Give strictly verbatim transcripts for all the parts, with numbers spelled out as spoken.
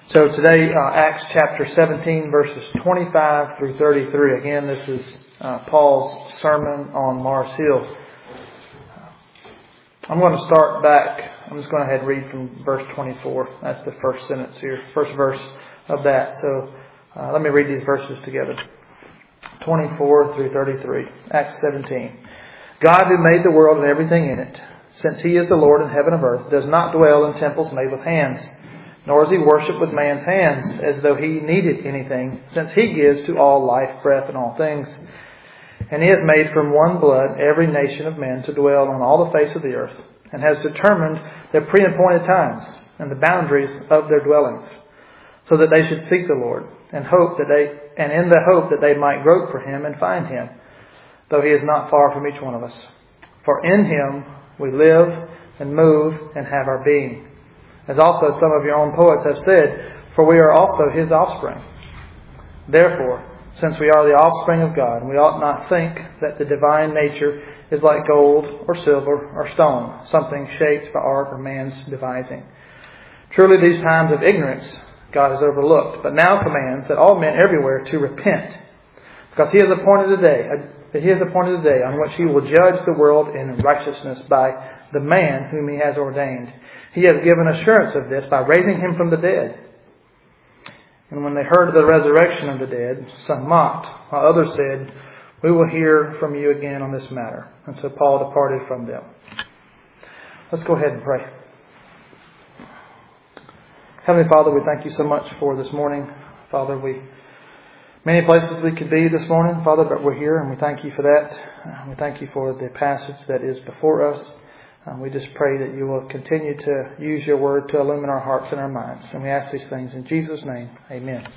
So today, uh, Acts chapter seventeen, verses twenty-five through thirty-three. Again, this is uh, Paul's sermon on Mars Hill. I'm going to start back. I'm just going to go ahead and read from verse twenty-four. That's the first sentence here, first verse of that. So uh, let me read these verses together. twenty-four through thirty-three. Acts seventeen. God, who made the world and everything in it, since He is the Lord in heaven and earth, does not dwell in temples made with hands, nor is He worshipped with man's hands, as though He needed anything, since He gives to all life, breath, and all things. And He has made from one blood every nation of men to dwell on all the face of the earth, and has determined their pre-appointed times and the boundaries of their dwellings, so that they should seek the Lord, and hope that they, and in the hope that they might grope for Him and find Him, though He is not far from each one of us. For in Him we live and move and have our being. As also some of your own poets have said, for we are also His offspring. Therefore, since we are the offspring of God, we ought not think that the divine nature is like gold or silver or stone, something shaped by art or man's devising. Truly these times of ignorance God has overlooked, but now commands that all men everywhere to repent, because He has appointed a day, that He has appointed a day on which He will judge the world in righteousness by the man whom He has ordained. He has given assurance of this by raising Him from the dead. And when they heard of the resurrection of the dead, some mocked, while others said, we will hear from you again on this matter. And so Paul departed from them. Let's go ahead and pray. Heavenly Father, we thank You so much for this morning. Father, we many places we could be this morning, Father, but we're here and we thank You for that. We thank You for the passage that is before us. Um, we just pray that You will continue to use Your word to illumine our hearts and our minds. And we ask these things in Jesus' name. Amen.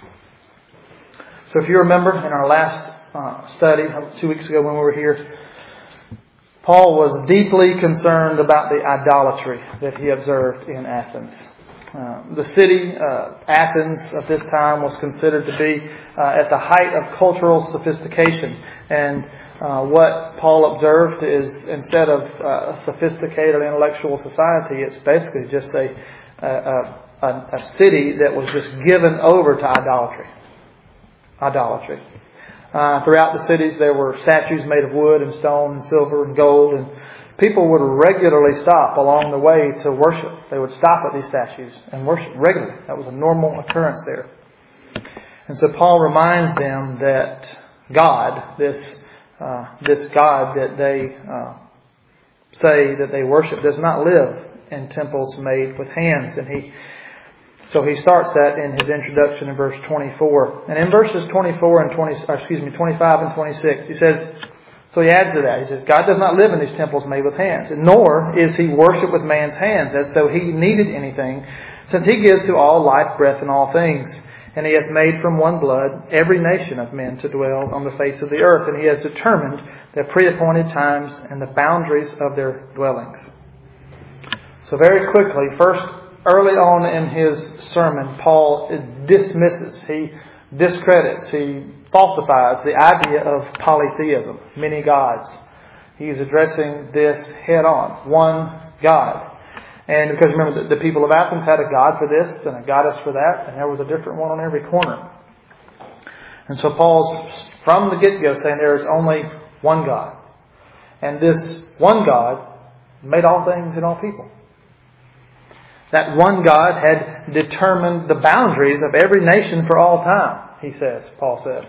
So if you remember in our last uh, study, two weeks ago when we were here, Paul was deeply concerned about the idolatry that he observed in Athens. Uh, the city, uh, Athens, of this time was considered to be uh, at the height of cultural sophistication. And uh, what Paul observed is, instead of uh, a sophisticated intellectual society, it's basically just a, a, a, a city that was just given over to idolatry. Idolatry. Uh, throughout the cities there were statues made of wood and stone and silver and gold, and people would regularly stop along the way to worship. They would stop at these statues and worship regularly. That was a normal occurrence there. And so Paul reminds them that God, this uh, this God that they uh, say that they worship, does not live in temples made with hands. And he so he starts that in his introduction in verse twenty-four. And in verses twenty-four and twenty, excuse me, twenty-five and twenty-six, he says. So he adds to that. He says, God does not live in these temples made with hands, nor is He worshipped with man's hands, as though He needed anything, since He gives to all life, breath, and all things. And He has made from one blood every nation of men to dwell on the face of the earth, and He has determined their pre-appointed times and the boundaries of their dwellings. So very quickly, first, early on in his sermon, Paul dismisses, he discredits, he falsifies the idea of polytheism, many gods. He's addressing this head on, one God. And because remember, the, the people of Athens had a god for this and a goddess for that, and there was a different one on every corner. And so Paul's from the get-go saying there is only one God. And this one God made all things and all people. That one God had determined the boundaries of every nation for all time, he says, Paul says.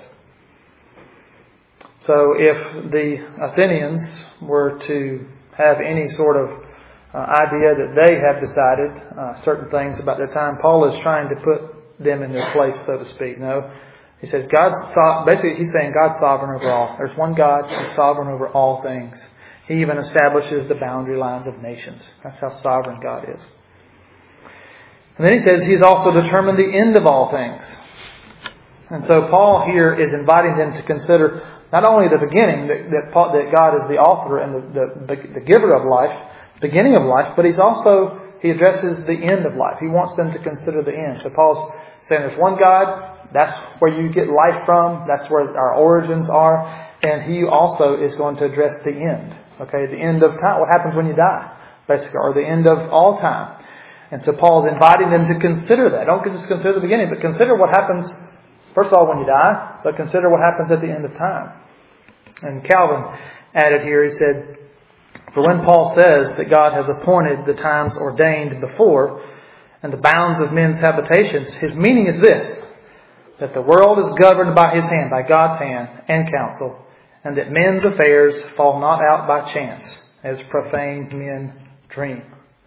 So if the Athenians were to have any sort of uh, idea that they have decided uh, certain things about their time, Paul is trying to put them in their place, so to speak. No, he says God's so- basically he's saying God's sovereign over all. There's one God, He's sovereign over all things. He even establishes the boundary lines of nations. That's how sovereign God is. And then he says He's also determined the end of all things. And so Paul here is inviting them to consider not only the beginning, that, that, Paul, that God is the author and the, the, the giver of life, beginning of life, but He's also, He addresses the end of life. He wants them to consider the end. So Paul's saying there's one God, that's where you get life from, that's where our origins are, and He also is going to address the end. Okay, the end of time, what happens when you die, basically, or the end of all time. And so Paul's inviting them to consider that. Don't just consider the beginning, but consider what happens, first of all, when you die, but consider what happens at the end of time. And Calvin added here, he said, for when Paul says that God has appointed the times ordained before and the bounds of men's habitations, his meaning is this, that the world is governed by His hand, by God's hand and counsel, and that men's affairs fall not out by chance, as profane men dream.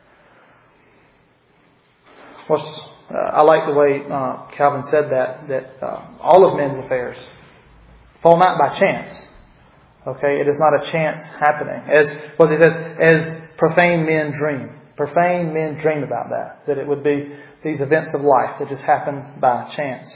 What's, uh, I like the way uh, Calvin said that, that uh, all of men's affairs fall not by chance. Okay, it is not a chance happening. As what he says, as profane men dream. Profane men dream about that. That it would be these events of life that just happen by chance.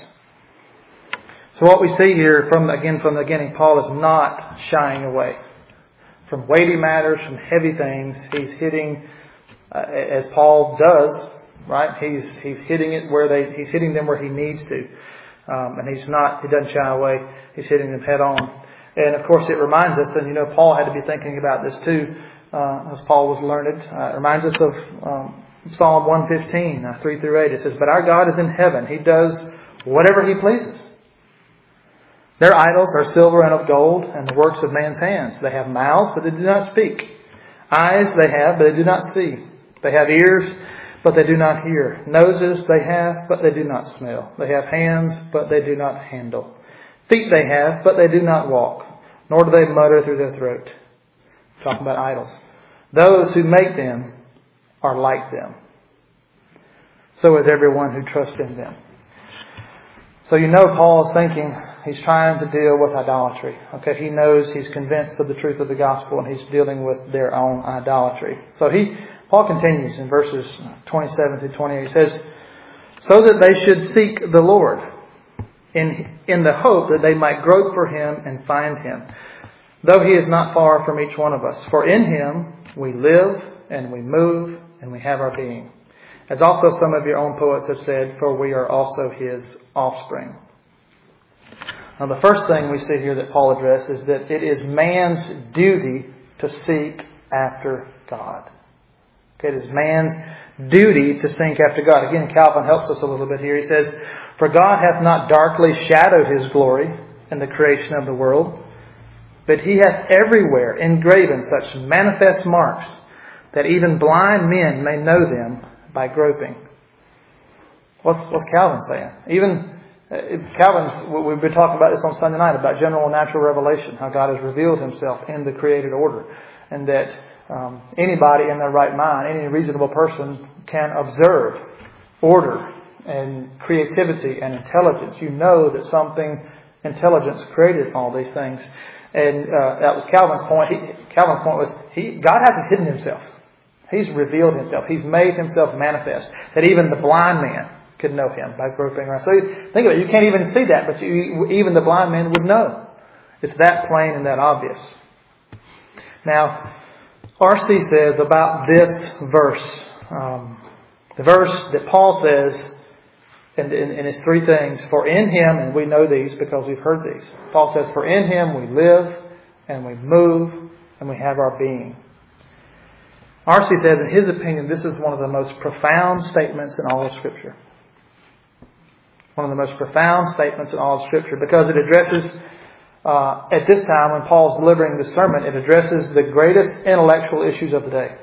So what we see here, from again from the beginning, Paul is not shying away from weighty matters, from heavy things. He's hitting, uh, as Paul does, right? He's he's hitting it where they he's hitting them where he needs to, um, and he's not. He doesn't shy away. He's hitting them head on. And of course, it reminds us, and you know, Paul had to be thinking about this too, uh, as Paul was learned. Uh, it reminds us of um, Psalm one fifteen, uh, three through eight. It says, "But our God is in heaven; He does whatever He pleases. Their idols are silver and of gold, and the works of man's hands. They have mouths, but they do not speak. Eyes they have, but they do not see. They have ears, but they do not hear. Noses they have, but they do not smell. They have hands, but they do not handle. Feet they have, but they do not walk, nor do they mutter through their throat." Talking about idols. "Those who make them are like them. So is everyone who trusts in them." So you know Paul is thinking, he's trying to deal with idolatry. Okay, he knows, he's convinced of the truth of the gospel, and he's dealing with their own idolatry. So he, Paul continues in verses twenty-seven to twenty-eight. He says, "So that they should seek the Lord, in in the hope that they might grope for Him and find Him, though He is not far from each one of us. For in Him we live and we move and we have our being. As also some of your own poets have said, for we are also His offspring." Now the first thing we see here that Paul addresses is that it is man's duty to seek after God. Okay, it is man's duty to seek after God. Again, Calvin helps us a little bit here. He says, "For God hath not darkly shadowed His glory in the creation of the world, but He hath everywhere engraven such manifest marks that even blind men may know them by groping." What's, what's Calvin saying? Even uh, Calvin's, we've been talking about this on Sunday night, about general natural revelation, how God has revealed Himself in the created order, and that um, anybody in their right mind, any reasonable person, can observe order and creativity and intelligence. You know that something intelligence created all these things. And uh, that was Calvin's point. He, Calvin's point was, he, God hasn't hidden Himself. He's revealed Himself. He's made Himself manifest, that even the blind man could know Him by groping around. So think of it. You can't even see that, but you, even the blind man would know. It's that plain and that obvious. Now, R C says about this verse, um, the verse that Paul says in, in, in his three things, for in Him, and we know these because we've heard these. Paul says, for in Him we live and we move and we have our being. R C says, in his opinion, this is one of the most profound statements in all of Scripture. One of the most profound statements in all of Scripture, because it addresses, uh, at this time when Paul's delivering this sermon, it addresses the greatest intellectual issues of the day.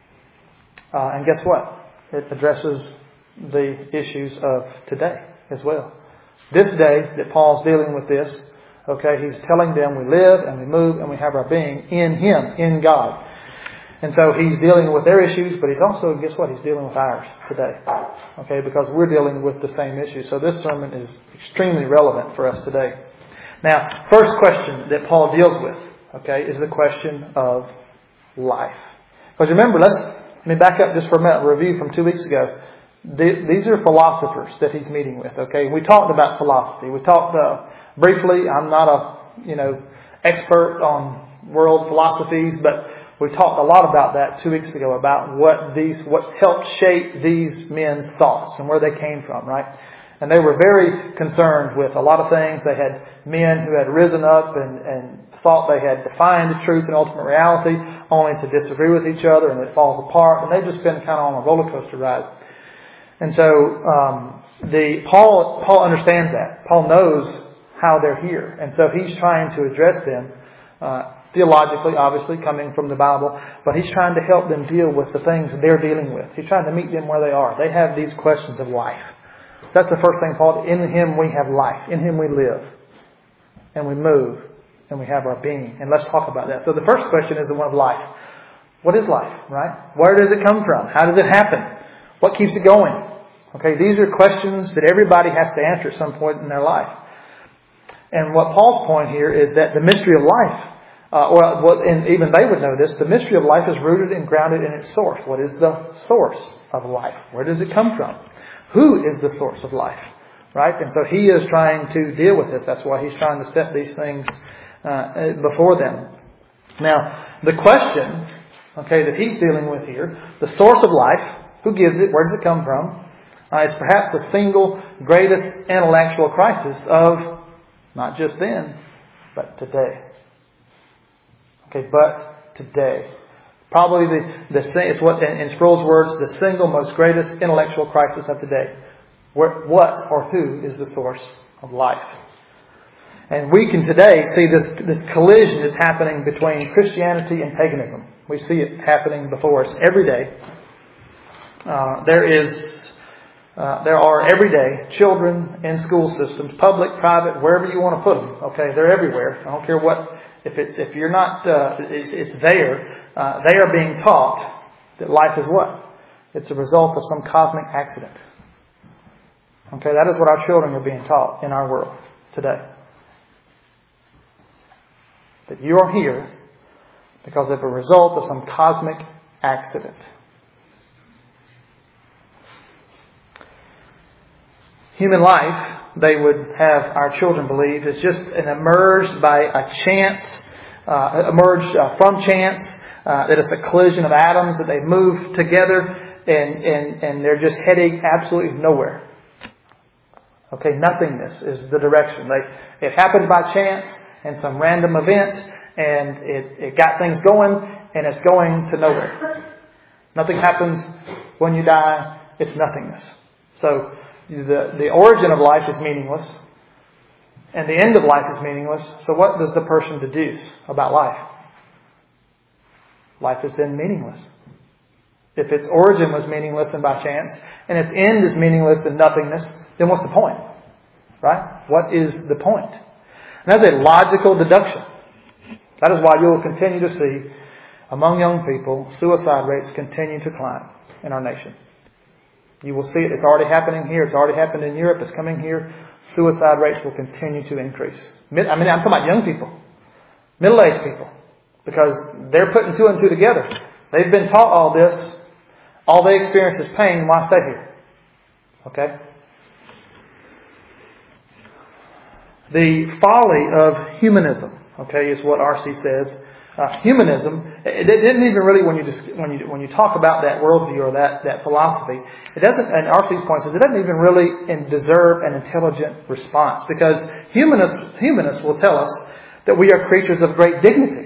Uh, and guess what? It addresses the issues of today as well. This day that Paul's dealing with this, okay, he's telling them we live and we move and we have our being in Him, in God. And so he's dealing with their issues, but he's also, guess what? He's dealing with ours today. Okay, because we're dealing with the same issues. So this sermon is extremely relevant for us today. Now, first question that Paul deals with, okay, is the question of life. Because remember, let's let me back up just for a minute. A review from two weeks ago. The, these are philosophers that he's meeting with. Okay, we talked about philosophy. We talked uh, briefly. I'm not a you know expert on world philosophies, but we talked a lot about that two weeks ago, about what these, what helped shape these men's thoughts and where they came from, right? And they were very concerned with a lot of things. They had men who had risen up and, and thought they had defined the truth and ultimate reality, only to disagree with each other, and it falls apart. And they've just been kind of on a roller coaster ride. And so um, the Paul Paul understands that. Paul knows how they're here. And so he's trying to address them uh, theologically, obviously, coming from the Bible. But he's trying to help them deal with the things they're dealing with. He's trying to meet them where they are. They have these questions of life. So that's the first thing, Paul. In Him we have life. In Him we live. And we move. And we have our being. And let's talk about that. So the first question is the one of life. What is life, right? Where does it come from? How does it happen? What keeps it going? Okay, these are questions that everybody has to answer at some point in their life. And what Paul's point here is that the mystery of life, uh, or what, and even they would know this, the mystery of life is rooted and grounded in its source. What is the source of life? Where does it come from? Who is the source of life? Right? And so he is trying to deal with this. That's why he's trying to set these things uh, before them. Now, the question, okay, that he's dealing with here, the source of life, who gives it? Where does it come from? Uh, it's perhaps the single greatest intellectual crisis of not just then, but today. Okay, but today. Probably the, the it's what in, in Sproul's words, the single most greatest intellectual crisis of today. Where, what or who is the source of life? And we can today see this, this collision is happening between Christianity and paganism. We see it happening before us every day. Uh, there is Uh, there are every day children in school systems, public, private, wherever you want to put them. Okay, they're everywhere. I don't care what. If it's if you're not, uh, it's, it's there. Uh, they are being taught that life is what? It's a result of some cosmic accident. Okay, that is what our children are being taught in our world today. That you are here because of a result of some cosmic accident. Human life, they would have our children believe, is just an emerged by a chance, uh, emerged uh, from chance, uh, that it's a collision of atoms, that they move together and, and, and they're just heading absolutely nowhere. Okay, nothingness is the direction. They, it happened by chance and some random event and it, it got things going and it's going to nowhere. Nothing happens when you die, it's nothingness. So, The, the origin of life is meaningless. And the end of life is meaningless. So what does the person deduce about life? Life is then meaningless. If its origin was meaningless and by chance, and its end is meaningless and nothingness, then what's the point? Right? What is the point? And that's a logical deduction. That is why you will continue to see, among young people, suicide rates continue to climb in our nation. You will see it. It's already happening here. It's already happened in Europe. It's coming here. Suicide rates will continue to increase. I mean, I'm talking about young people. Middle-aged people. Because they're putting two and two together. They've been taught all this. All they experience is pain. Why stay here? Okay? The folly of humanism, okay, is what R C says. Uh, humanism, it, it didn't even really, when you just, when you when you talk about that worldview or that, that philosophy, it doesn't, and R C's point is, it doesn't even really deserve an intelligent response, because humanists humanists will tell us that we are creatures of great dignity,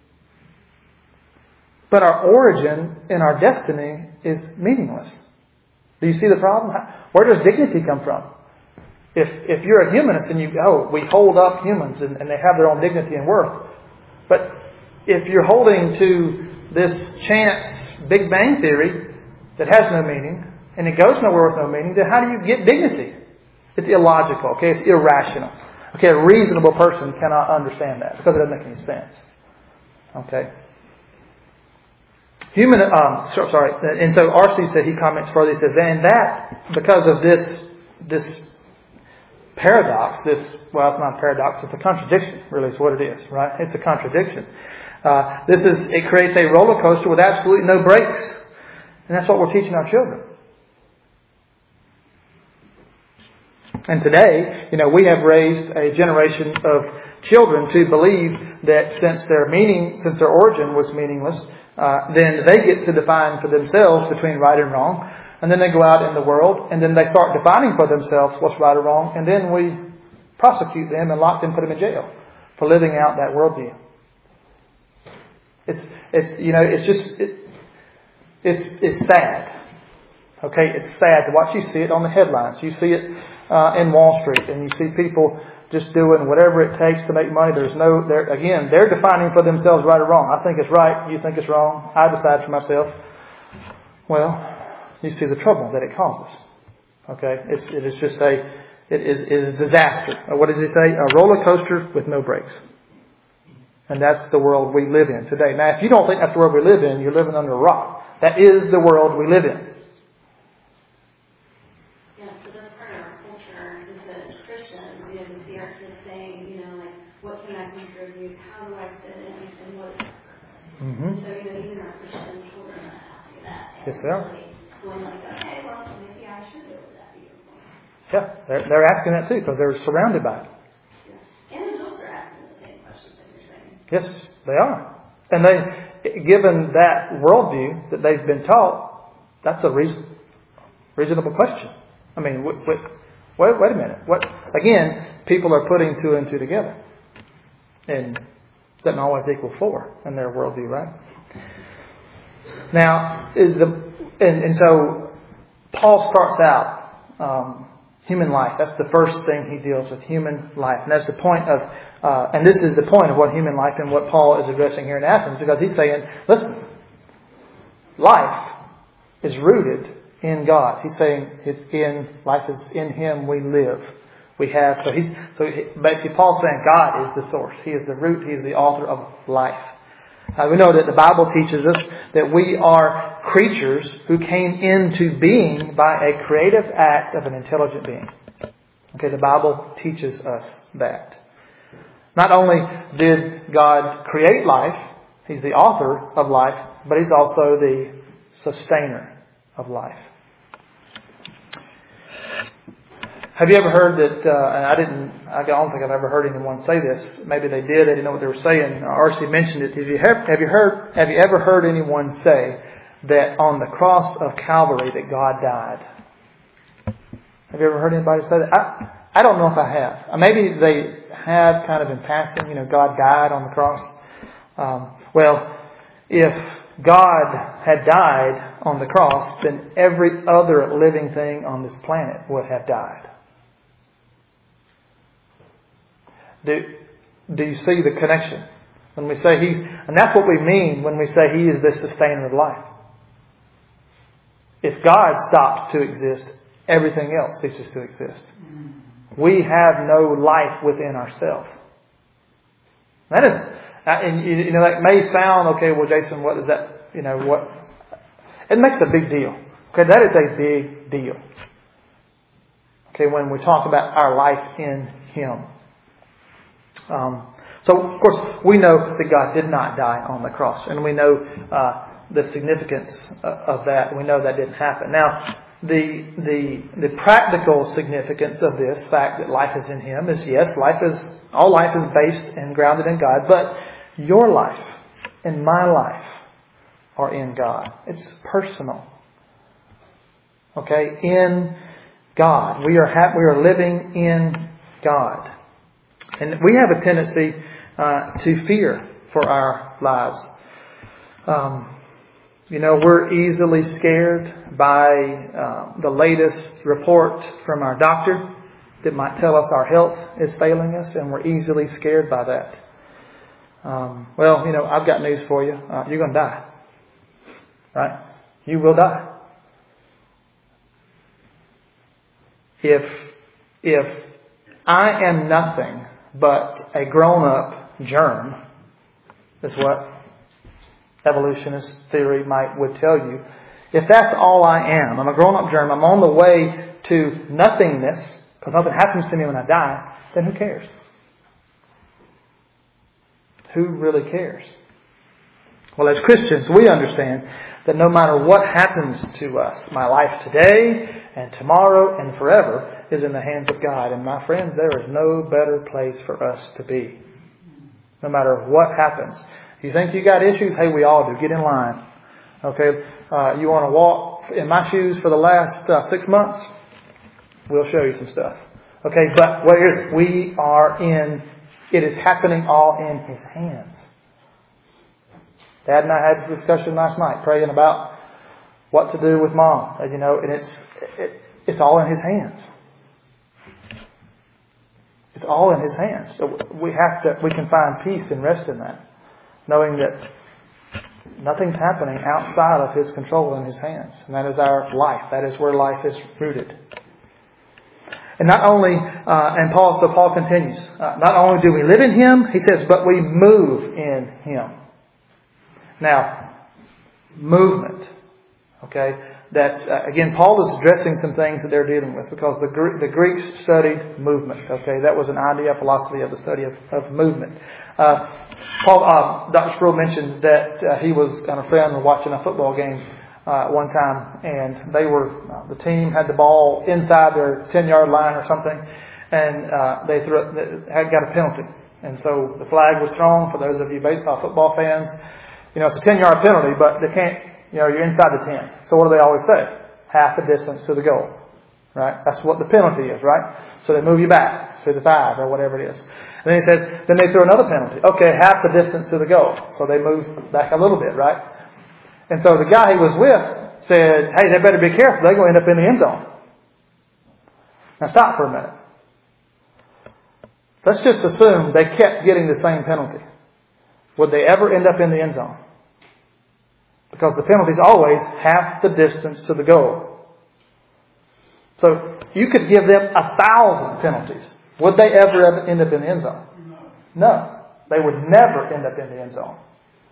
but our origin and our destiny is meaningless. Do you see the problem? Where does dignity come from? If if you're a humanist and you oh we hold up humans and, and they have their own dignity and worth, but if you're holding to this chance Big Bang theory that has no meaning, and it goes nowhere with no meaning, then how do you get dignity? It's illogical, okay? It's irrational. Okay, a reasonable person cannot understand that because it doesn't make any sense. Okay? Human, um, sorry, and so R C said, he comments further, he says, and that, because of this, this paradox, this, well, it's not a paradox, it's a contradiction, really is what it is, right? It's a contradiction. Uh, this is, it creates a roller coaster with absolutely no brakes. And that's what we're teaching our children. And today, you know, we have raised a generation of children to believe that since their meaning, since their origin was meaningless, uh, then they get to define for themselves between right and wrong. And then they go out in the world and then they start defining for themselves what's right or wrong. And then we prosecute them and lock them, put them in jail for living out that worldview. It's, it's, you know, it's just, it, it's, it's sad. Okay, it's sad to watch. You see it on the headlines. You see it uh, in Wall Street, and you see people just doing whatever it takes to make money. There's no, they're, again, they're defining for themselves right or wrong. I think it's right. You think it's wrong. I decide for myself. Well, you see the trouble that it causes. Okay, it's it is just a it is it is disaster. What does he say? A roller coaster with no brakes. And that's the world we live in today. Now, if you don't think that's the world we live in, you're living under a rock. That is the world we live in. Yeah, so that's part of our culture is that as Christians, you know, we see our kids saying, you know, like, what can I contribute? How do I fit in? And what is my purpose? Mm-hmm. So, you know, even our Christian children are asking that. Yes, they are. Going like, okay, well, maybe I should go with that beautiful. Yeah, they're, they're asking that too because they're surrounded by it. Yeah. And adults are asking the same questions that you're saying. Yes, they are. And they, given that worldview that they've been taught, that's a reason, reasonable question. I mean, wait, wait, wait, wait a minute. What? Again, people are putting two and two together. And doesn't always equal four in their worldview, right? Now, is the and, and so Paul starts out um, human life. That's the first thing he deals with, human life. And that's the point of, uh, and this is the point of what human life and what Paul is addressing here in Athens, because he's saying, listen, life is rooted in God. He's saying it's in, life is in Him we live. We have, so he's, so basically Paul's saying God is the source. He is the root. He is the author of life. Uh, we know that the Bible teaches us that we are creatures who came into being by a creative act of an intelligent being. Okay, the Bible teaches us that. Not only did God create life, He's the author of life, but He's also the sustainer of life. Have you ever heard that, uh, and I didn't, I don't think I've ever heard anyone say this. Maybe they did, they didn't know what they were saying. R C mentioned it. Have you, have, have you heard, have you ever heard anyone say that on the cross of Calvary that God died? Have you ever heard anybody say that? I, I don't know if I have. Maybe they have kind of in passing, you know, God died on the cross. Um, well, if God had died on the cross, then every other living thing on this planet would have died. Do, do you see the connection? When we say He's, and that's what we mean when we say He is the sustainer of life. If God stopped to exist, everything else ceases to exist. We have no life within ourselves. That is, and you know, that may sound, okay, well, Jason, what is that, you know, what, it makes a big deal. Okay, that is a big deal. Okay, when we talk about our life in Him. Um, so, of course, we know that God did not die on the cross. And we know uh, the significance of that. We know that didn't happen. Now, the the the practical significance of this fact that life is in Him is, yes, life is all life is based and grounded in God. But your life and my life are in God. It's personal. Okay? In God. We are ha- we are living in God. And we have a tendency uh, to fear for our lives. Um, you know, we're easily scared by uh, the latest report from our doctor that might tell us our health is failing us, and we're easily scared by that. Um, well, you know, I've got news for you. Uh, you're going to die. Right? You will die. If, if I am nothing but a grown-up germ, is what evolutionist theory might would tell you. If that's all I am, I'm a grown-up germ, I'm on the way to nothingness, because nothing happens to me when I die, then who cares? Who really cares? Well, as Christians, we understand that no matter what happens to us, my life today and tomorrow and forever is in the hands of God. And my friends, there is no better place for us to be. No matter what happens. You think you got issues? Hey, we all do. Get in line. Okay, uh, you want to walk in my shoes for the last uh, six months? We'll show you some stuff. Okay, but what is it? We are in, it is happening all in His hands. Dad and I had this discussion last night, praying about, what to do with mom, you know, and it's it, it's all in His hands. It's all in His hands. So we have to, we can find peace and rest in that, knowing that nothing's happening outside of His control in His hands. And that is our life. That is where life is rooted. And not only, uh, and Paul, so Paul continues, uh, not only do we live in Him, he says, but we move in Him. Now, movement. Okay? That's, uh, again, Paul is addressing some things that they're dealing with because the Gre- the Greeks studied movement. Okay? That was an idea, a philosophy of the study of, of movement. Uh, Paul, uh, Doctor Sproul mentioned that uh, he was on a friend watching a football game uh, one time, and they were uh, the team had the ball inside their ten-yard line or something, and uh, they threw it, had got a penalty, and so the flag was thrown. For those of you baseball football fans, you know it's a ten-yard penalty, but they can't. You know, you're inside the ten. So what do they always say? Half the distance to the goal. Right? That's what the penalty is, right? So they move you back to the five or whatever it is. And then he says, then they throw another penalty. Okay, half the distance to the goal. So they move back a little bit, right? And so the guy he was with said, hey, they better be careful. They're going to end up in the end zone. Now stop for a minute. Let's just assume they kept getting the same penalty. Would they ever end up in the end zone? Because the penalty is always half the distance to the goal. So you could give them a thousand penalties. Would they ever end up in the end zone? No. They would never end up in the end zone.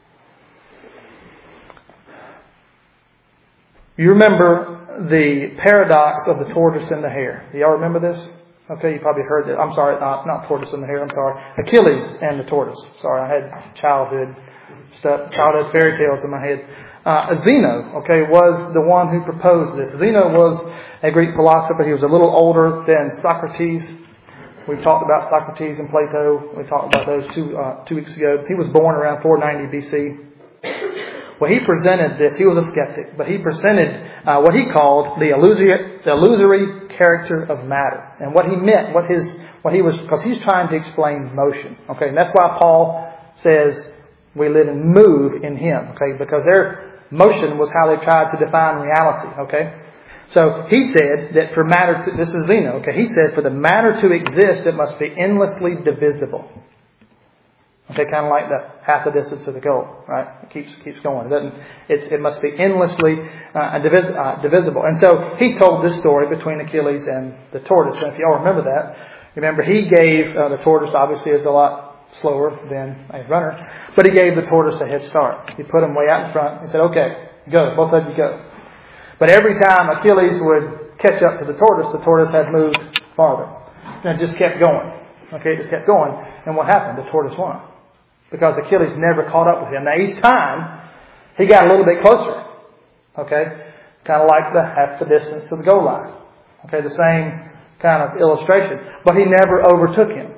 You remember the paradox of the tortoise and the hare. Do y'all remember this? Okay, you probably heard that. I'm sorry, not, not tortoise and the hare. I'm sorry. Achilles and the tortoise. Sorry, I had childhood stuff, childhood fairy tales in my head. Uh, Zeno, okay, was the one who proposed this. Zeno was a Greek philosopher. He was a little older than Socrates. We've talked about Socrates and Plato. We talked about those two uh, two weeks ago. He was born around four ninety B C. Well, he presented this. He was a skeptic, but he presented uh, what he called the illusory, the illusory character of matter, and what he meant, what his, what he was, because he's trying to explain motion. Okay, and that's why Paul says we live and move in Him. Okay, because their motion was how they tried to define reality. Okay, so he said that for matter to, this is Zeno. Okay, he said for the matter to exist, it must be endlessly divisible. Okay, kind of like the half the distance to the goal, right? It keeps keeps going. It doesn't. It's it must be endlessly uh, divis- uh, divisible. And so he told this story between Achilles and the tortoise. And if you all remember that, remember he gave uh, the tortoise obviously is a lot slower than a runner, but he gave the tortoise a head start. He put him way out in front. He said, "Okay, go, both of you go." But every time Achilles would catch up to the tortoise, the tortoise had moved farther, and it just kept going. Okay, it just kept going. And what happened? The tortoise won. Because Achilles never caught up with him. Now each time, he got a little bit closer. Okay? Kind of like the half the distance to the goal line. Okay, the same kind of illustration. But he never overtook him.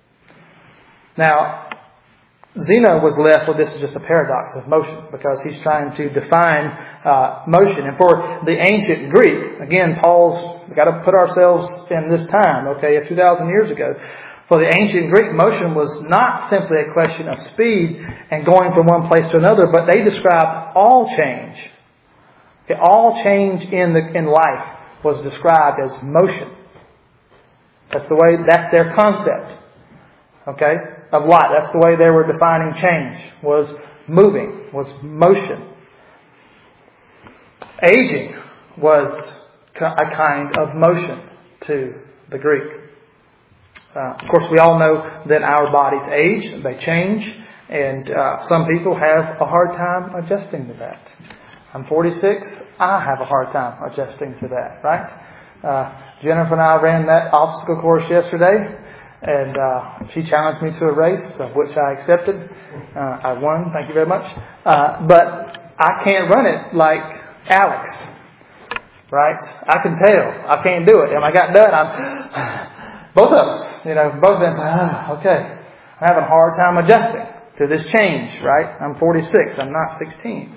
Now, Zeno was left with this is just a paradox of motion. Because he's trying to define uh, motion. And for the ancient Greek, again, Paul's, we've got to put ourselves in this time, okay, two thousand years ago. For the ancient Greek, motion was not simply a question of speed and going from one place to another, but they described all change. Okay, all change in the in life was described as motion. That's the way, that's their concept, okay, of life. That's the way they were defining change, was moving, was motion. Aging was a kind of motion to the Greek. Uh, of course, we all know that our bodies age, they change, and uh, some people have a hard time adjusting to that. I'm forty-six. I have a hard time adjusting to that, right? Uh, Jennifer and I ran that obstacle course yesterday, and uh, she challenged me to a race, of which I accepted. Uh, I won, thank you very much. Uh, but I can't run it like Alex, right? I can tell. I can't do it. And when I got done, I'm... Both of us, you know, both of us, ah, okay, I'm having a hard time adjusting to this change, right? I'm forty-six, I'm not sixteen.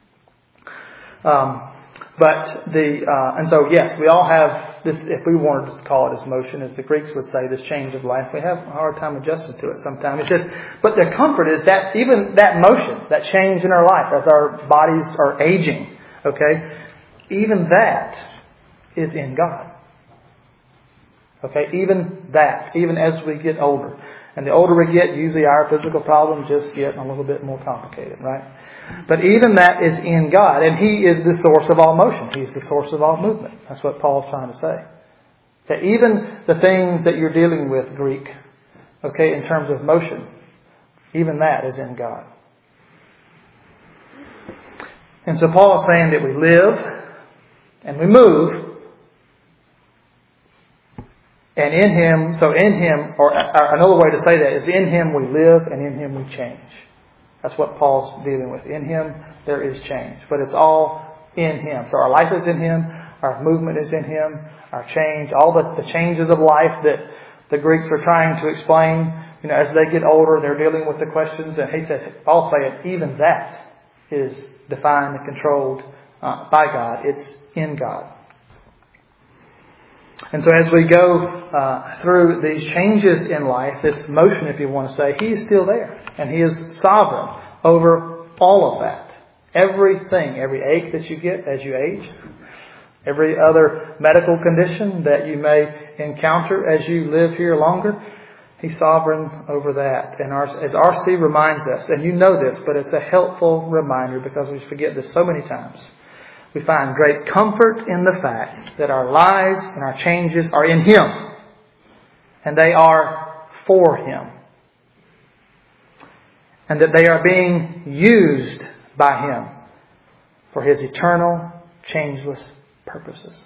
Um, but the, uh, and so yes, we all have this, if we wanted to call it as motion, as the Greeks would say, this change of life, we have a hard time adjusting to it sometimes. It says, but the comfort is that even that motion, that change in our life, as our bodies are aging, okay, even that is in God. Okay, even that, even as we get older. And the older we get, usually our physical problems just get a little bit more complicated, right? But even that is in God. And He is the source of all motion. He's the source of all movement. That's what Paul's trying to say. Okay, even the things that you're dealing with, Greek, okay, in terms of motion, even that is in God. And so Paul is saying that we live and we move. And in Him, so in Him, or another way to say that is in Him we live and in Him we change. That's what Paul's dealing with. In Him there is change. But it's all in Him. So our life is in Him. Our movement is in Him. Our change, all the, the changes of life that the Greeks are trying to explain. You know, as they get older, they're dealing with the questions. And he said, Paul's saying, even that is defined and controlled uh, by God. It's in God. And so as we go uh, through these changes in life, this motion, if you want to say, He is still there. And He is sovereign over all of that. Everything, every ache that you get as you age, every other medical condition that you may encounter as you live here longer, He's sovereign over that. And our, as R C reminds us, and you know this, but it's a helpful reminder because we forget this so many times. We find great comfort in the fact that our lives and our changes are in Him. And they are for Him. And that they are being used by Him for His eternal, changeless purposes.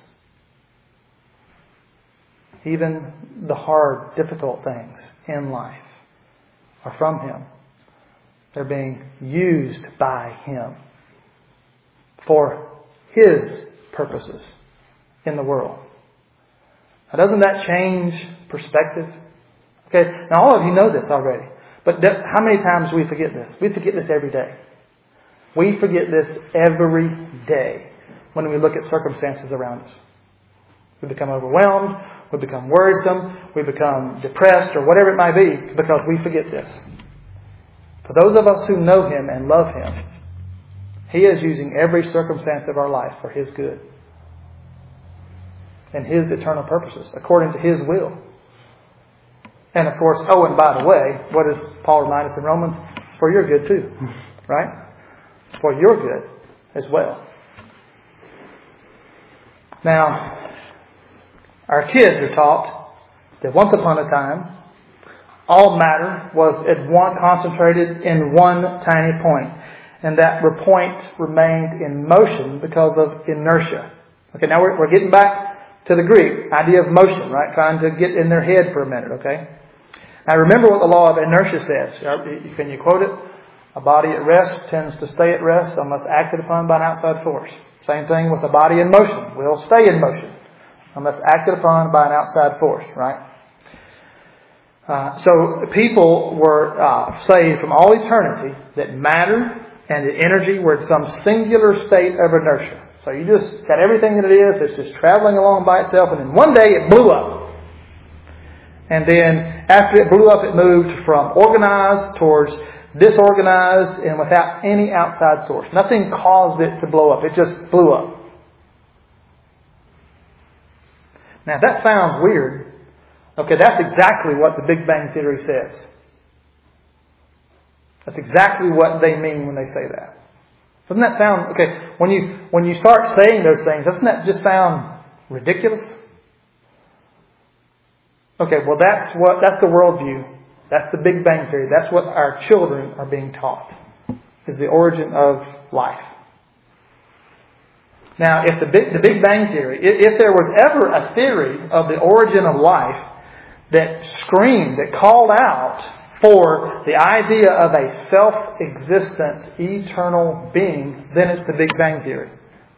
Even the hard, difficult things in life are from Him. They're being used by Him for His purposes in the world. Now, doesn't that change perspective? Okay, now all of you know this already. But how many times do we forget this? We forget this every day. We forget this every day when we look at circumstances around us. We become overwhelmed. We become worrisome. We become depressed or whatever it might be because we forget this. For those of us who know Him and love Him, He is using every circumstance of our life for His good and His eternal purposes according to His will. And of course, oh, and by the way, what does Paul remind us in Romans? It's for your good too, right? For your good as well. Now, our kids are taught that once upon a time, all matter was at one concentrated in one tiny point. And that point remained in motion because of inertia. Okay, now we're, we're getting back to the Greek idea of motion, right? Trying to get in their head for a minute, okay? Now remember what the law of inertia says. Can you quote it? A body at rest tends to stay at rest unless acted upon by an outside force. Same thing with a body in motion. Will stay in motion unless acted upon by an outside force, right? Uh, so people were uh, saved from all eternity that matter and the energy were in some singular state of inertia. So you just got everything that it is that's just traveling along by itself, and then one day it blew up. And then after it blew up, it moved from organized towards disorganized and without any outside source. Nothing caused it to blow up. It just blew up. Now, if that sounds weird, okay, that's exactly what the Big Bang Theory says. That's exactly what they mean when they say that. Doesn't that sound, okay, when you when you start saying those things, doesn't that just sound ridiculous? Okay, well that's what that's the worldview. That's the Big Bang Theory. That's what our children are being taught, is the origin of life. Now, if the Big, the Big Bang Theory, if there was ever a theory of the origin of life that screamed, that called out for the idea of a self-existent, eternal being, then it's the Big Bang Theory.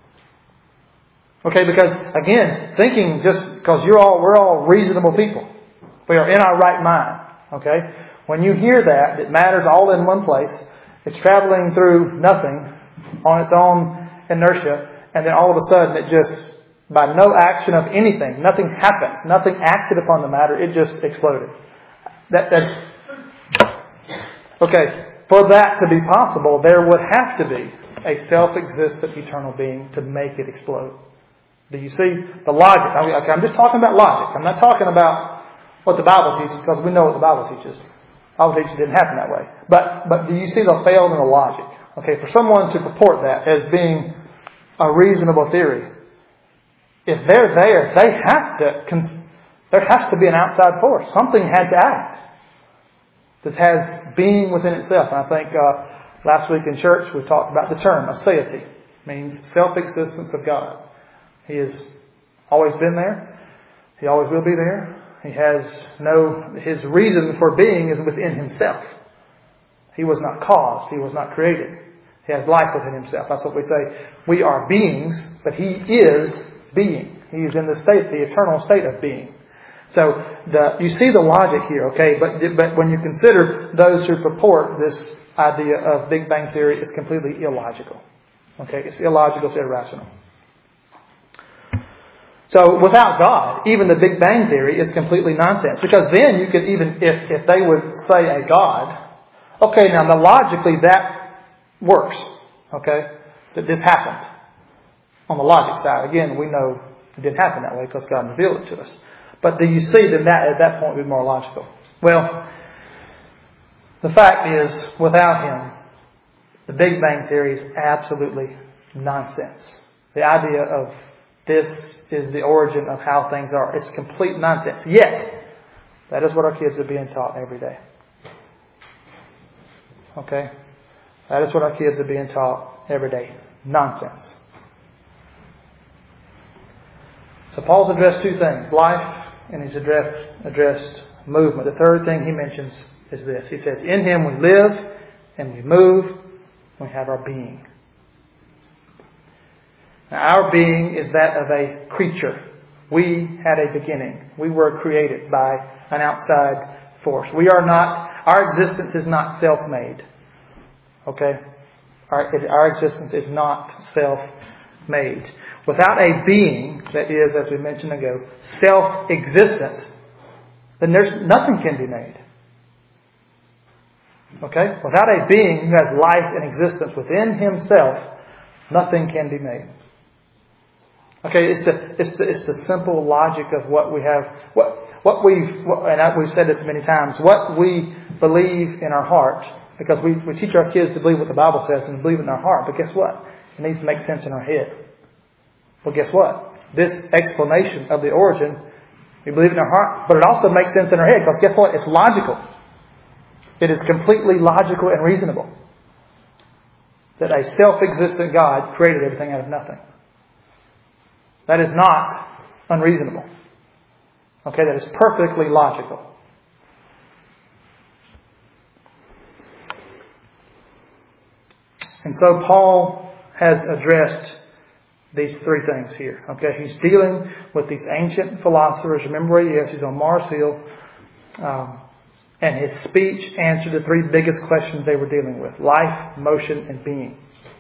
Okay, because again, thinking just because you're all, we're all reasonable people. We are in our right mind. Okay, when you hear that, it matters all in one place. It's traveling through nothing on its own inertia, and then all of a sudden it just, by no action of anything, nothing happened, nothing acted upon the matter, it just exploded. That, that's okay. For that to be possible, there would have to be a self-existent eternal being to make it explode. Do you see the logic? I mean, okay, I'm just talking about logic. I'm not talking about what the Bible teaches, because we know what the Bible teaches. The Bible teaches it didn't happen that way. But but do you see the failed in the logic? Okay, for someone to purport that as being a reasonable theory, if they're there, they have to. There has to be an outside force. Something had to act that has being within itself. And I think uh, last week in church we talked about the term aseity. It means self-existence of God. He has always been there. He always will be there. He has no, his reason for being is within himself. He was not caused. He was not created. He has life within himself. That's what we say. We are beings, but he is being. He is in the state, the eternal state of being. So the, you see the logic here, okay? But but when you consider those who purport this idea of Big Bang Theory, it's completely illogical. Okay, it's illogical, it's irrational. So without God, even the Big Bang Theory is completely nonsense. Because then you could even, if, if they would say a God, okay, now, now logically that works. Okay? That this happened. On the logic side, again, we know it didn't happen that way because God revealed it to us. But do you see that, that at that point would be more logical? Well, the fact is, without Him, the Big Bang Theory is absolutely nonsense. The idea of this is the origin of how things are. It's complete nonsense. Yet, that is what our kids are being taught every day. Okay? That is what our kids are being taught every day. Nonsense. So Paul's addressed two things. Life, and he's addressed, addressed movement. The third thing he mentions is this. He says, in Him we live, and we move, we have our being. Now, our being is that of a creature. We had a beginning. We were created by an outside force. We are not, our existence is not self-made. Okay? Our, our existence is not self-made. Without a being that is, as we mentioned ago, self-existent, then there's nothing can be made. Okay? Without a being who has life and existence within himself, nothing can be made. Okay, it's the it's the it's the simple logic of what we have, what what we've what, and I, we've said this many times. What we believe in our heart, because we we teach our kids to believe what the Bible says and to believe in our heart. But guess what? It needs to make sense in our head. Well, guess what? This explanation of the origin, we believe in our heart, but it also makes sense in our head because guess what? It's logical. It is completely logical and reasonable that a self-existent God created everything out of nothing. That is not unreasonable. Okay, that is perfectly logical. And so Paul has addressed these three things here. Okay, he's dealing with these ancient philosophers. Remember where he is? He's on Mars Hill. Um, and his speech answered the three biggest questions they were dealing with. Life, motion, and being.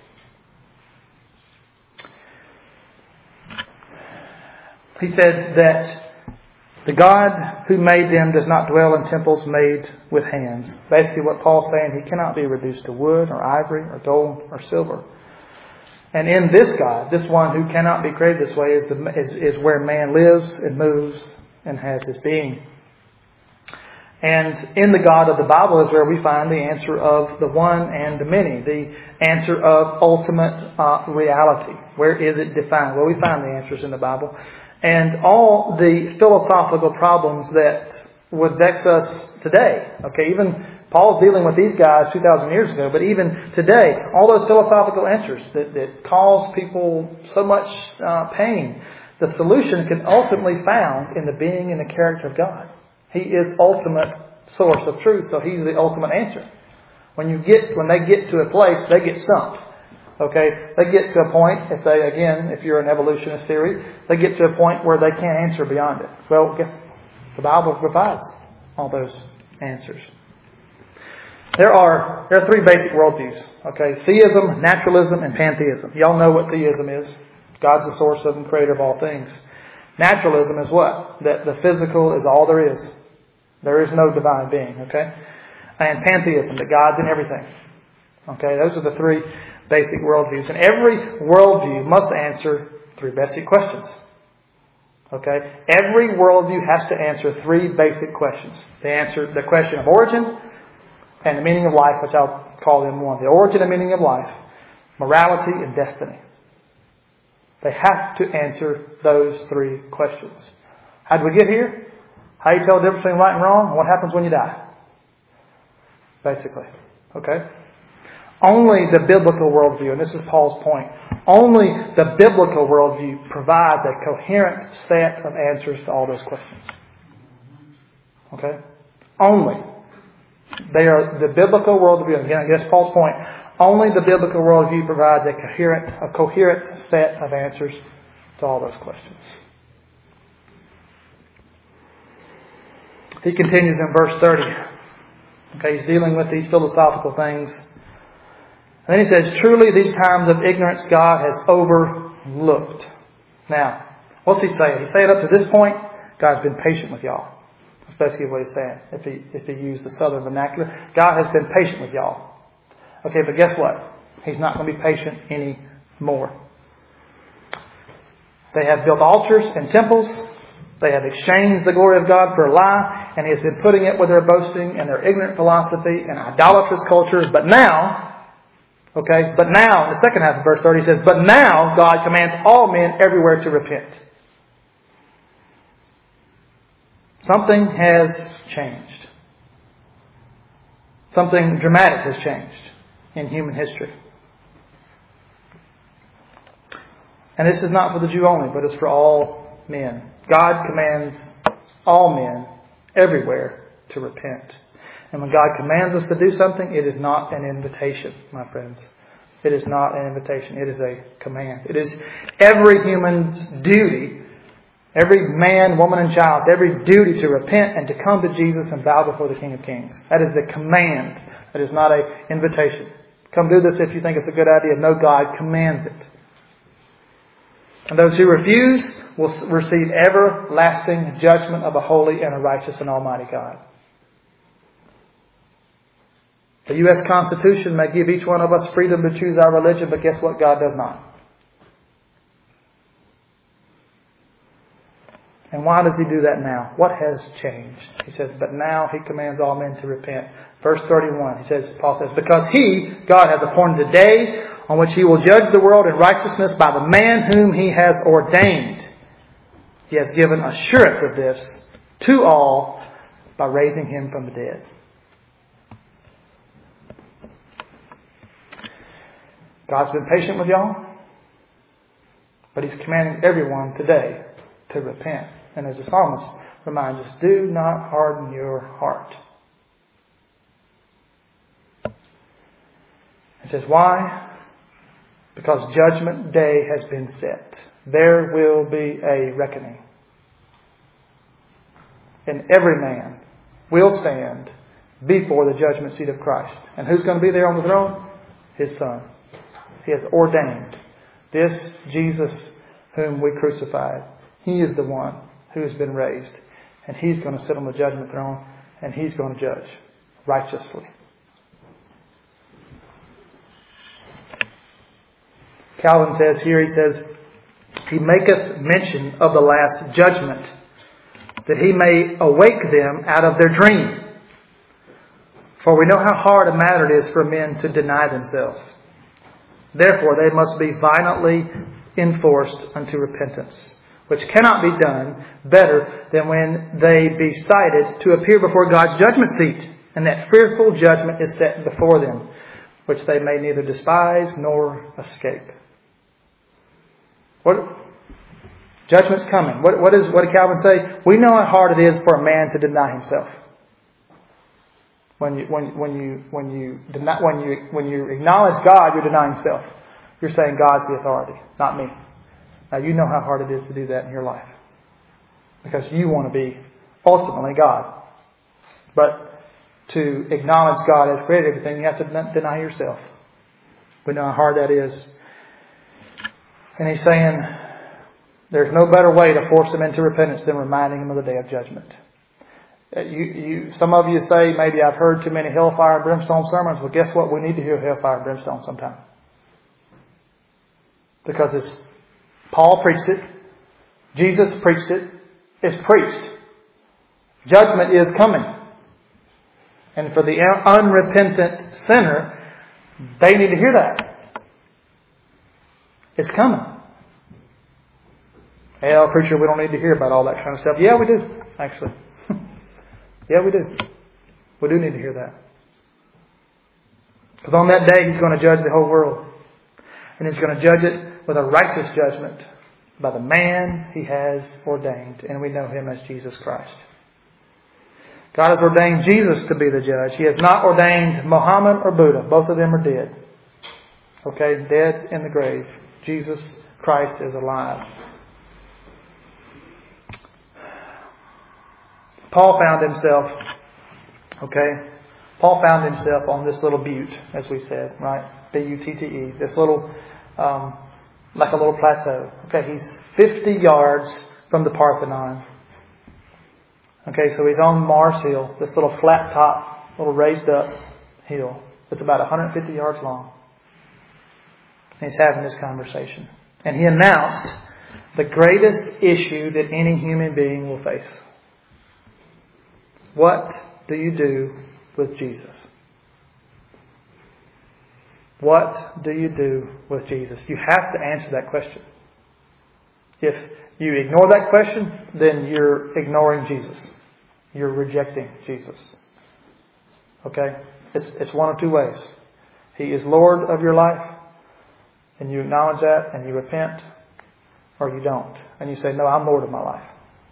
He said that the God who made them does not dwell in temples made with hands. Basically what Paul's saying, He cannot be reduced to wood or ivory or gold or silver. And in this God, this one who cannot be created this way, is, the, is, is where man lives and moves and has his being. And in the God of the Bible is where we find the answer of the one and the many. The answer of ultimate uh, reality. Where is it defined? Well, we find the answers in the Bible. And all the philosophical problems that would vex us today. Okay, even Paul's dealing with these guys two thousand years ago, but even today, all those philosophical answers that, that cause people so much uh, pain, the solution can ultimately be found in the being and the character of God. He is ultimate source of truth, so He's the ultimate answer. When you get, when they get to a place, they get stumped. Okay, they get to a point, if they, again, if you're an evolutionist theory, they get to a point where they can't answer beyond it. Well, guess the Bible provides all those answers. There are there are three basic worldviews. Okay, theism, naturalism, and pantheism. Y'all know what theism is. God's the source of and creator of all things. Naturalism is what? That the physical is all there is. There is no divine being. Okay, and pantheism, that God's in everything. Okay, those are the three basic worldviews. And every worldview must answer three basic questions. Okay? Every worldview has to answer three basic questions. They answer the question of origin and the meaning of life, which I'll call them one. The origin and meaning of life, morality, and destiny. They have to answer those three questions. How did we get here? How do you tell the difference between right and wrong? And what happens when you die? Basically. Okay? Only the biblical worldview, and this is Paul's point, only the biblical worldview provides a coherent set of answers to all those questions. Okay? Only. They are the biblical worldview. Again, I guess Paul's point. Only the biblical worldview provides a coherent, a coherent set of answers to all those questions. He continues in verse thirty. Okay, he's dealing with these philosophical things. And then he says, truly these times of ignorance God has overlooked. Now, what's he saying? He's saying up to this point, God's been patient with y'all. That's basically what he's saying. If he, if he used the southern vernacular, God has been patient with y'all. Okay, but guess what? He's not going to be patient anymore. They have built altars and temples. They have exchanged the glory of God for a lie. And he has been putting it with their boasting and their ignorant philosophy and idolatrous cultures. But now, okay, but now, in the second half of verse thirty, he says, but now God commands all men everywhere to repent. Something has changed. Something dramatic has changed in human history. And this is not for the Jew only, but it's for all men. God commands all men everywhere to repent. And when God commands us to do something, it is not an invitation, my friends. It is not an invitation. It is a command. It is every human's duty, every man, woman, and child's every duty to repent and to come to Jesus and bow before the King of Kings. That is the command. That is not an invitation. Come do this if you think it's a good idea. No, God commands it. And those who refuse will receive everlasting judgment of a holy and a righteous and almighty God. The U S Constitution may give each one of us freedom to choose our religion, but guess what? God does not. And why does He do that now? What has changed? He says, but now He commands all men to repent. Verse thirty-one, he says, Paul says, because He, God, has appointed a day on which He will judge the world in righteousness by the man whom He has ordained. He has given assurance of this to all by raising Him from the dead. God's been patient with y'all, but He's commanding everyone today to repent. And as the psalmist reminds us, do not harden your heart. He says, why? Because judgment day has been set. There will be a reckoning. And every man will stand before the judgment seat of Christ. And who's going to be there on the throne? His Son. He has ordained this Jesus whom we crucified. He is the one who has been raised. And He's going to sit on the judgment throne. And He's going to judge righteously. Calvin says here, he says, He maketh mention of the last judgment, that He may awake them out of their dream. For we know how hard a matter it is for men to deny themselves. Therefore they must be violently enforced unto repentance, which cannot be done better than when they be cited to appear before God's judgment seat, and that fearful judgment is set before them, which they may neither despise nor escape. What judgment's coming? What, what is what did Calvin say? We know how hard it is for a man to deny himself. When you when when you when you deny, when you when you acknowledge God, you're denying self. You're saying God's the authority, not me. Now you know how hard it is to do that in your life, because you want to be ultimately God. But to acknowledge God has created everything, you have to deny yourself. We know how hard that is. And He's saying there's no better way to force them into repentance than reminding them of the day of judgment. You, you, some of you say, maybe I've heard too many hellfire and brimstone sermons. Well, guess what? We need to hear hellfire and brimstone sometime. Because it's Paul preached it. Jesus preached it. It's preached. Judgment is coming. And for the unrepentant sinner, they need to hear that. It's coming. Well, preacher, we don't need to hear about all that kind of stuff. Yeah, we do, actually. Yeah, we do. We do need to hear that. Because on that day, He's going to judge the whole world. And He's going to judge it with a righteous judgment by the man He has ordained. And we know Him as Jesus Christ. God has ordained Jesus to be the judge. He has not ordained Muhammad or Buddha. Both of them are dead. Okay? Dead in the grave. Jesus Christ is alive. Paul found himself, okay? Paul found himself on this little butte, as we said, right? B U T T E. This little, um, like a little plateau. Okay, he's fifty yards from the Parthenon. Okay, so he's on Mars Hill, this little flat top, little raised up hill. It's about one hundred fifty yards long. And he's having this conversation. And he announced the greatest issue that any human being will face. What do you do with Jesus? What do you do with Jesus? You have to answer that question. If you ignore that question, then you're ignoring Jesus. You're rejecting Jesus. Okay? It's, it's one of two ways. He is Lord of your life, and you acknowledge that, and you repent, or you don't. And you say, no, I'm Lord of my life.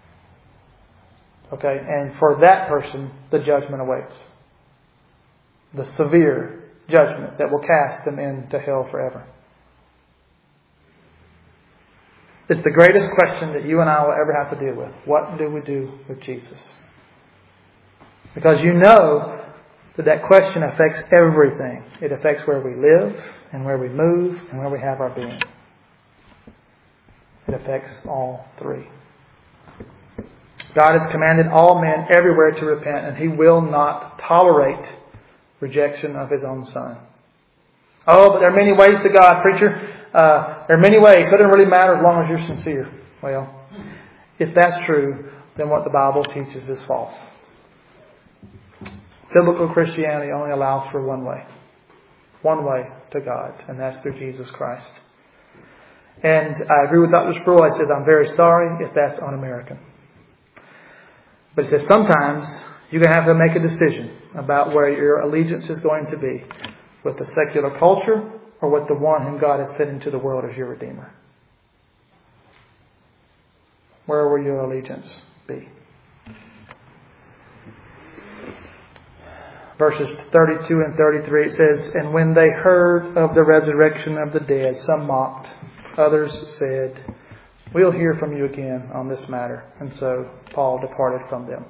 Okay? And for that person, the judgment awaits. The severe judgment that will cast them into hell forever. It's the greatest question that you and I will ever have to deal with. What do we do with Jesus? Because you know that that question affects everything. It affects where we live and where we move and where we have our being. It affects all three. God has commanded all men everywhere to repent, and He will not tolerate rejection of His own Son. Oh, but there are many ways to God, preacher. Uh, there are many ways. So it doesn't really matter as long as you're sincere. Well, if that's true, then what the Bible teaches is false. Biblical Christianity only allows for one way. One way to God, and that's through Jesus Christ. And I agree with Doctor Sproul. I said, I'm very sorry if that's un-American. But he says sometimes you're going to have to make a decision about where your allegiance is going to be. With the secular culture or with the one whom God has sent into the world as your Redeemer. Where will your allegiance be? Verses thirty-two and thirty-three, it says, and when they heard of the resurrection of the dead, some mocked. Others said, we'll hear from you again on this matter. And so Paul departed from them.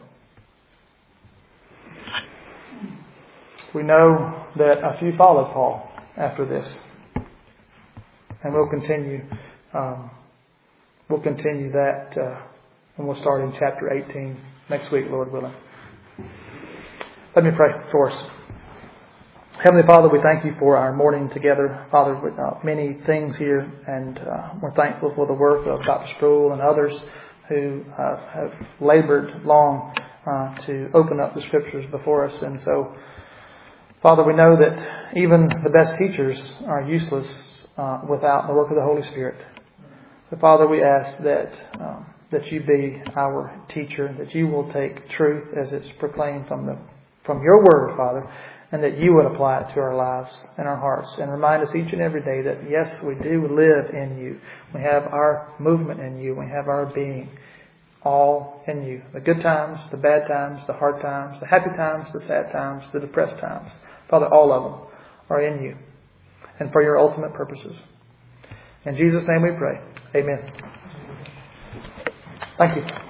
We know that a few followed Paul after this. And we'll continue um, we'll continue that uh, and we'll start in chapter eighteen next week, Lord willing. Let me pray for us. Heavenly Father, we thank You for our morning together. Father, with uh, many things here, and uh, we're thankful for the work of Doctor Sproul and others who uh, have labored long uh, to open up the Scriptures before us. And so, Father, we know that even the best teachers are useless uh, without the work of the Holy Spirit. So, Father, we ask that um, that You be our teacher, that You will take truth as it's proclaimed from the from Your Word, Father, and that You would apply it to our lives and our hearts and remind us each and every day that, yes, we do live in You. We have our movement in You. We have our being all in You. The good times, the bad times, the hard times, the happy times, the sad times, the depressed times. Father, all of them are in You and for Your ultimate purposes. In Jesus' name we pray. Amen. Thank you.